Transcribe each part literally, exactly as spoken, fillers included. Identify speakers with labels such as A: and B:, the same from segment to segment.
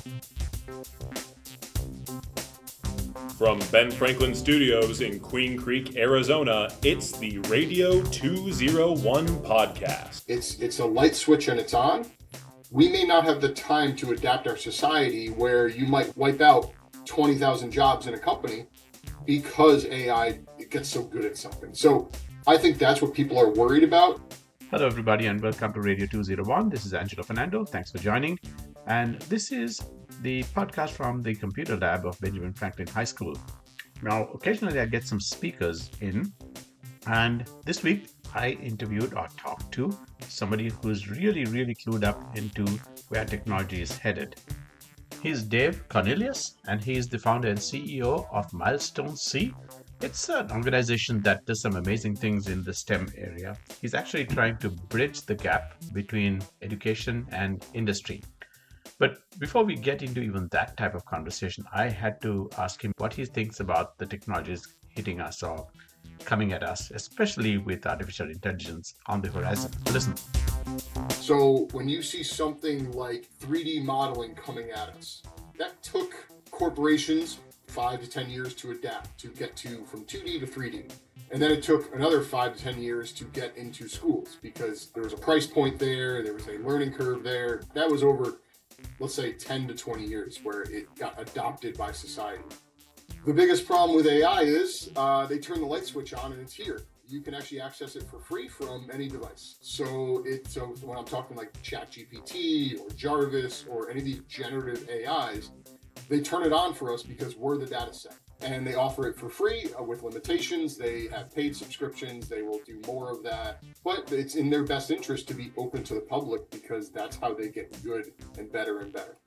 A: From Ben Franklin Studios in Queen Creek, Arizona, it's the Radio two oh one podcast.
B: It's it's a light switch and it's on. We may not have the time to adapt our society where you might wipe out twenty thousand jobs in a company because A I gets so good at something. So I think that's what people are worried about.
C: Hello, everybody, and welcome to Radio two oh one. This is Angelo Fernando. Thanks for joining. And this is the podcast from the computer lab of Benjamin Franklin High School. Now, occasionally I get some speakers in, and this week I interviewed or talked to somebody who's really, really clued up into where technology is headed. He's Dave Cornelius, and he's the founder and C E O of Milestone C. It's an organization that does some amazing things in the STEM area. He's actually trying to bridge the gap between education and industry. But before we get into even that type of conversation, I had to ask him what he thinks about the technologies hitting us or coming at us, especially with artificial intelligence on the horizon. Listen.
B: So when you see something like three D modeling coming at us, that took corporations five to ten years to adapt, to get to from two D to three D. And then it took another five to ten years to get into schools because there was a price point there, there was a learning curve there. That was over, let's say, ten to twenty years where it got adopted by society. The biggest problem with A I is uh, they turn the light switch on and it's here. You can actually access it for free from any device. So it so when I'm talking like ChatGPT or Jarvis or any of these generative A Is, they turn it on for us because we're the data set. And they offer it for free uh, with limitations. They have paid subscriptions. They will do more of that. But it's in their best interest to be open to the public because that's how they get good and better and better.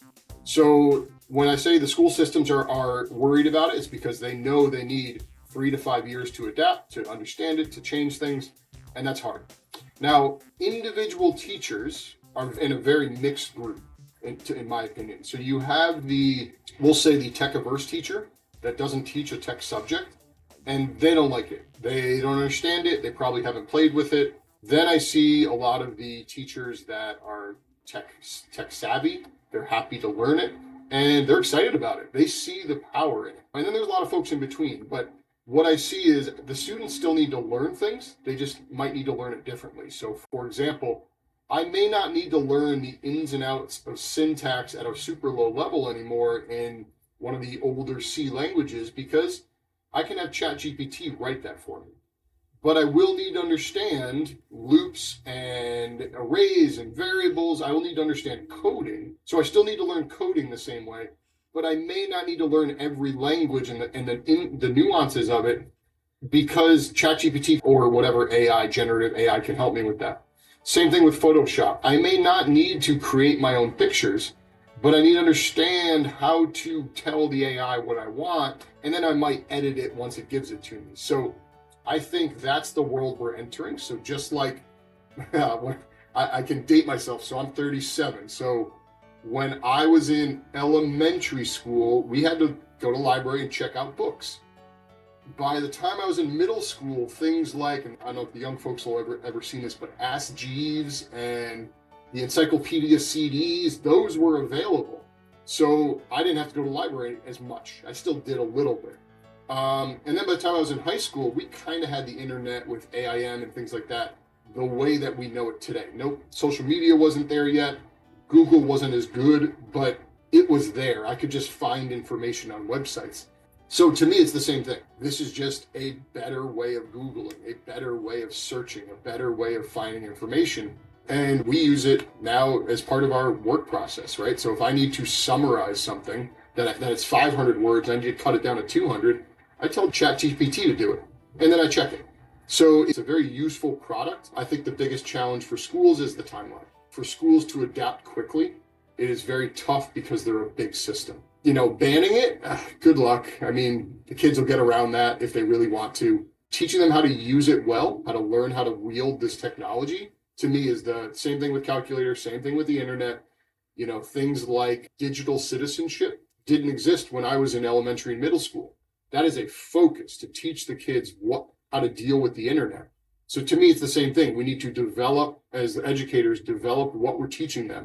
B: So when I say the school systems are, are worried about it, it's because they know they need three to five years to adapt, to understand it, to change things. And that's hard. Now, individual teachers are in a very mixed group, in, in my opinion. So you have the, we'll say the tech-averse teacher that doesn't teach a tech subject, and they don't like it. They don't understand it. They probably haven't played with it. Then I see a lot of the teachers that are tech tech savvy. They're happy to learn it, and they're excited about it. They see the power in it. And then there's a lot of folks in between. But what I see is the students still need to learn things. They just might need to learn it differently. So, for example, I may not need to learn the ins and outs of syntax at a super low level anymore in one of the older C languages because I can have ChatGPT write that for me. But I will need to understand loops and arrays and variables. I will need to understand coding. So I still need to learn coding the same way, but I may not need to learn every language and the, and the, in, the nuances of it because ChatGPT or whatever A I, generative A I, can help me with that. Same thing with Photoshop. I may not need to create my own pictures, but I need to understand how to tell the A I what I want, and then I might edit it once it gives it to me. So I think that's the world we're entering. So just like, I, I can date myself, so I'm thirty-seven. So when I was in elementary school, we had to go to the library and check out books. By the time I was in middle school, things like, and I don't know if the young folks will ever, ever seen this, but Ask Jeeves and the encyclopedia C Ds, those were available. So I didn't have to go to the library as much. I still did a little bit. Um, and then by the time I was in high school, we kind of had the internet with A I M and things like that, the way that we know it today. No, social media wasn't there yet. Google wasn't as good, but it was there. I could just find information on websites. So to me, it's the same thing. This is just a better way of Googling, a better way of searching, a better way of finding information. And we use it now as part of our work process, right? So if I need to summarize something that, that it's five hundred words, I need to cut it down to two hundred, I tell ChatGPT to do it, and then I check it. So it's a very useful product. I think the biggest challenge for schools is the timeline. For schools to adapt quickly, it is very tough because they're a big system. You know, banning it, ah, good luck. I mean, the kids will get around that if they really want to. Teaching them how to use it well, how to learn how to wield this technology, to me is the same thing with calculators, same thing with the internet. You know, things like digital citizenship didn't exist when I was in elementary and middle school. That is a focus to teach the kids what how to deal with the internet. So to me, it's the same thing. We need to develop, as educators, develop what we're teaching them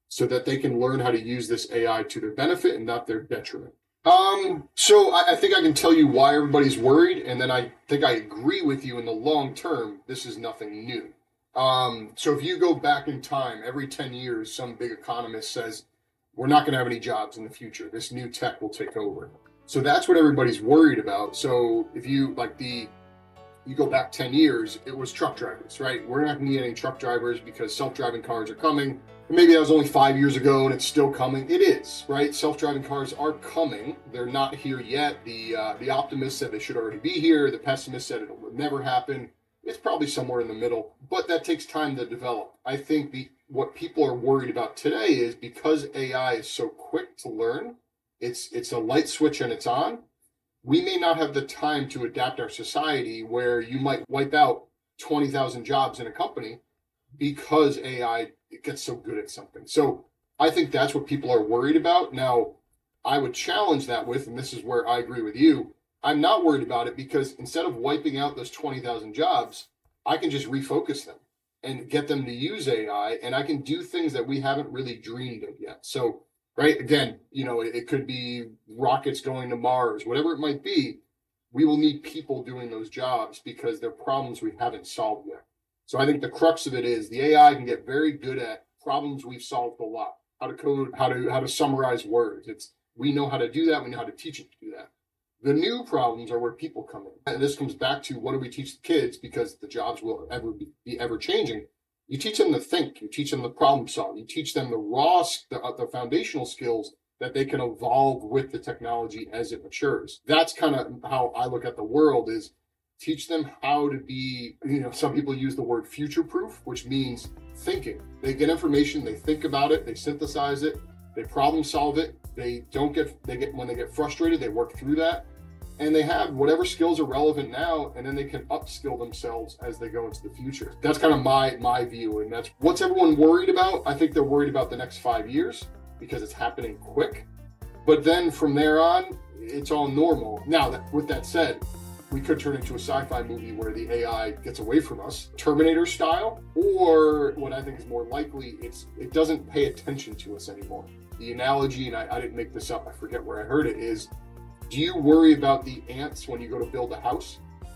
B: so that they can learn how to use this A I to their benefit and not their detriment. Um, so I, I think I can tell you why everybody's worried, and then I think I agree with you in the long term, this is nothing new. Um, so if you go back in time, every ten years, some big economist says, we're not going to have any jobs in the future. This new tech will take over. So that's what everybody's worried about. So if you, like the, you go back ten years, it was truck drivers, right? We're not going to need any truck drivers because self-driving cars are coming. Maybe that was only five years ago and it's still coming. It is, right? Self-driving cars are coming. They're not here yet. The uh, the optimists said they should already be here. The pessimists said it will never happen. It's probably somewhere in the middle, but that takes time to develop. I think the what people are worried about today is because A I is so quick to learn, it's it's a light switch and it's on. We may not have the time to adapt our society where you might wipe out twenty thousand jobs in a company because A I it gets so good at something. So I think that's what people are worried about. Now, I would challenge that with, and this is where I agree with you, I'm not worried about it because instead of wiping out those twenty thousand jobs, I can just refocus them and get them to use A I, and I can do things that we haven't really dreamed of yet. So, right, again, you know, it, it could be rockets going to Mars, whatever it might be, we will need people doing those jobs because they're problems we haven't solved yet. So I think the crux of it is the A I can get very good at problems we've solved a lot. How to code, how to how to summarize words. It's we know how to do that, we know how to teach it to do that. The new problems are where people come in. And this comes back to what do we teach the kids, because the jobs will ever be, be ever changing. You teach them to think, you teach them to problem solve, you teach them the raw, the, the foundational skills that they can evolve with the technology as it matures. That's kind of how I look at the world, is teach them how to be, you know, some people use the word future-proof, which means thinking. They get information, they think about it, they synthesize it, they problem solve it, they don't get, they get, when they get frustrated, they work through that, and they have whatever skills are relevant now, and then they can upskill themselves as they go into the future. That's kind of my, my view, and that's what's everyone worried about. I think they're worried about the next five years because it's happening quick, but then from there on, it's all normal. Now, that, with that said, we could turn into a sci-fi movie where the A I gets away from us, Terminator style, or what I think is more likely, it's it doesn't pay attention to us anymore. The analogy, and I, I didn't make this up, I forget where I heard it, is do you worry about the ants when you go to build a house?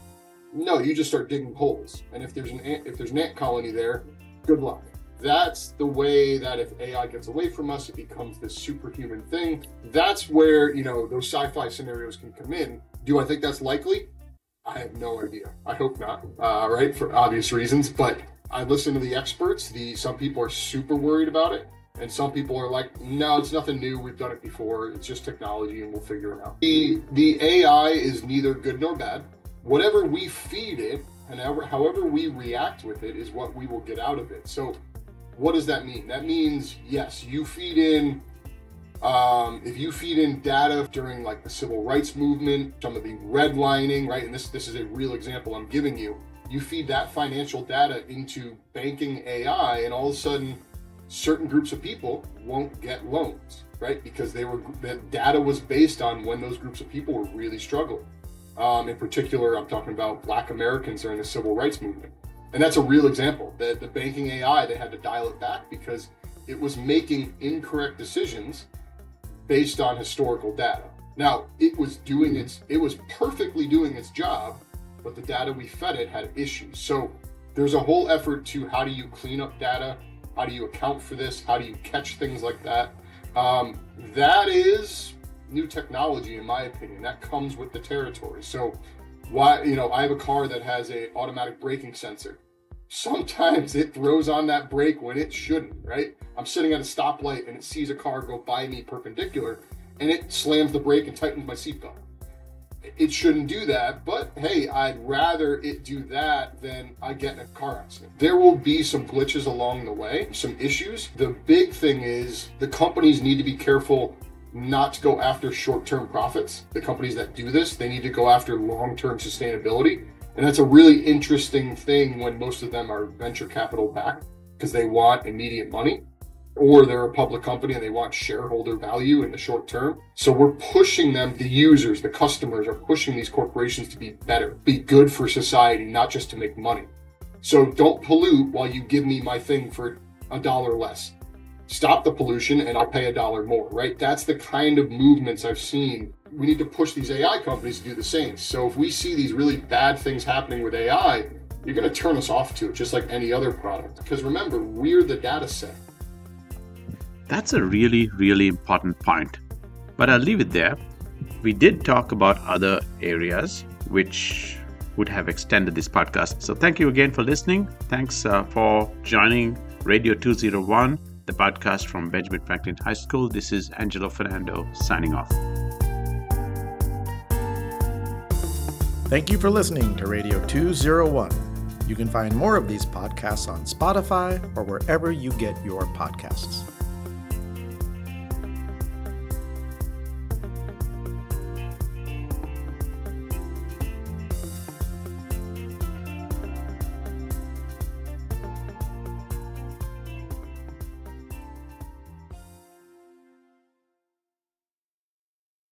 B: No, you just start digging holes. And if there's an ant, if there's an ant colony there, good luck. That's the way that if A I gets away from us, it becomes this superhuman thing. That's where, you know, those sci-fi scenarios can come in. Do I think that's likely? I have no idea. I hope not, uh, right, for obvious reasons. But I listen to the experts. The some people are super worried about it, and some people are like, no, it's nothing new. We've done it before. It's just technology, and we'll figure it out. The the A I is neither good nor bad. Whatever we feed it, and however, however we react with it, is what we will get out of it. So, what does that mean? That means, yes, you feed in. Um, if you feed in data during like the civil rights movement, some of the redlining, right? And this this is a real example I'm giving you. You feed that financial data into banking A I, and all of a sudden, certain groups of people won't get loans, right? Because they were that data was based on when those groups of people were really struggling. Um, in particular, I'm talking about Black Americans during the civil rights movement, and that's a real example. The the banking A I, they had to dial it back because it was making incorrect decisions based on historical data. Now, it was doing its, it was perfectly doing its job, but the data we fed it had issues. So there's a whole effort to how do you clean up data? How do you account for this? How do you catch things like that? Um, that is new technology, in my opinion. That comes with the territory. So why, you know, I have a car that has a automatic braking sensor. Sometimes it throws on that brake when it shouldn't, right? I'm sitting at a stoplight and it sees a car go by me perpendicular and it slams the brake and tightens my seatbelt. It shouldn't do that, but hey, I'd rather it do that than I get in a car accident. There will be some glitches along the way, some issues. The big thing is the companies need to be careful not to go after short-term profits. The companies that do this, they need to go after long-term sustainability. And that's a really interesting thing when most of them are venture capital backed because they want immediate money, or they're a public company and they want shareholder value in the short term. So we're pushing them, the users, the customers are pushing these corporations to be better, be good for society, not just to make money. So don't pollute while you give me my thing for a dollar less. stop the pollution and I'll pay a dollar more, right? That's the kind of movements I've seen. We need to push these A I companies to do the same. So if we see these really bad things happening with A I, you're going to turn us off to it, just like any other product. Because remember, we're the data set.
C: That's a really, really important point. But I'll leave it there. We did talk about other areas which would have extended this podcast. So thank you again for listening. Thanks uh, for joining Radio two oh one, the podcast from Benjamin Franklin High School. This is Angelo Fernando signing off.
D: Thank you for listening to Radio two oh one. You can find more of these podcasts on Spotify or wherever you get your podcasts.